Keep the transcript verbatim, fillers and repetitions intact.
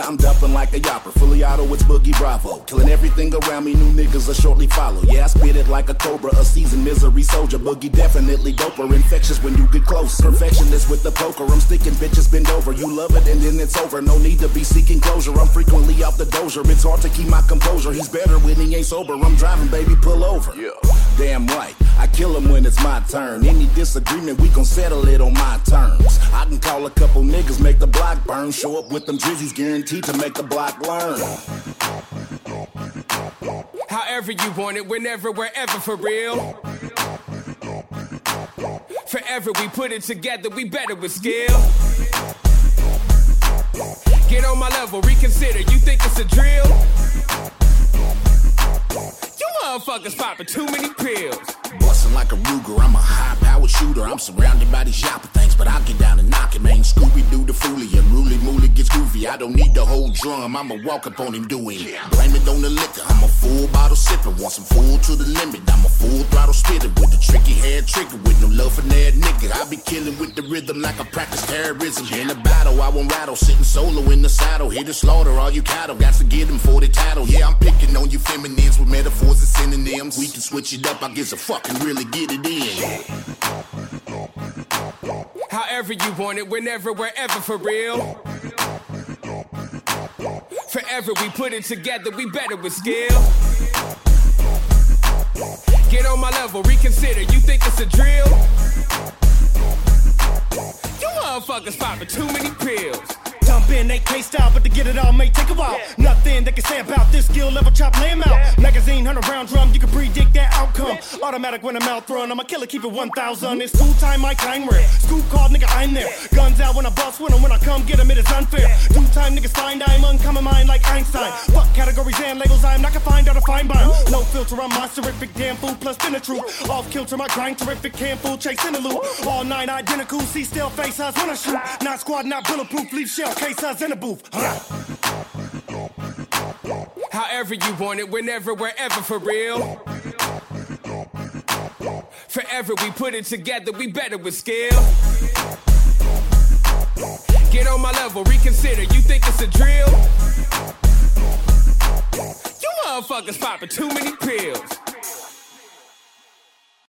I'm dumping like a yopper. Fully auto, it's Boogie Bravo. Killing everything around me, new niggas will shortly follow. Yeah, I spit it like a cobra, a seasoned misery soldier. Boogie definitely doper, infectious when you get close. Perfectionist with the poker, I'm sticking bitches bend over. You love it and then it's over, no need to be seeking closure. I'm frequently off the dozer, it's hard to keep my composure. He's better when he ain't sober, I'm driving, baby, pull over. Yeah. Damn right, I kill him when it's my turn. Any disagreement, we gon' settle it on my terms. I can call a couple niggas, make the block burn. Show up with them drizzies, guaranteed to make the block learn. However you want it, whenever, wherever, for real. Forever we put it together, we better with skill. Get on my level, reconsider, you think it's a drill? You motherfuckers popping too many pills. Bustin' like a Ruger, I'm a high-powered shooter. I'm surrounded by these yapper things, but I'll get down and knock it, man. Scooby-Doo the foolie, and Rooly Mooly gets groovy. I don't need the whole drum, I'ma walk up on him doing it. Blame it on the liquor, I'm a full bottle sipper. Want some full to the limit, I'm a full throttle spitter. With a tricky hair trigger, with no love for that nigga. I be killing with the rhythm like I practice terrorism. In a battle, I won't rattle, sitting solo in the saddle. Here to slaughter all you cattle, got to get them for the tattle. Yeah, I'm picking on you feminines with metaphors and synonyms. We can switch it up, I guess I fucking really get it in. However you want it, whenever, wherever, for real. Forever we put it together, we better with skill. Get on my level, reconsider, you think it's a drill? You motherfuckers popping too many pills. Jump in, A K style, but to get it all may take a while. Yeah. Nothing they can say about this skill level, chop, lay 'em out. Yeah. Magazine, hundred round drum, you can predict that outcome. Yeah. Automatic when I'm out run, I'm a killer, keep it one thousand. It's school time, my time rare. Scoop called, nigga, I'm there. Guns out when I bust with 'em, when I come get 'em, it is unfair. Do time, niggas find I'm uncommon mind like Einstein. Fuck categories and labels, I'm not confined out of fine by 'em. No filter, I'm monster-rific, damn fool, plus spin the truth. Off kilter, my grind terrific, can fool, chasing the loop. All nine identical, see still face us when I shoot. Not squad, not bulletproof, leave shell case us in the booth. Huh. However you want it, whenever, wherever, for real. Forever we put it together, we better with skill. Get on my level, reconsider, you think it's a drill? You motherfuckers popping too many pills.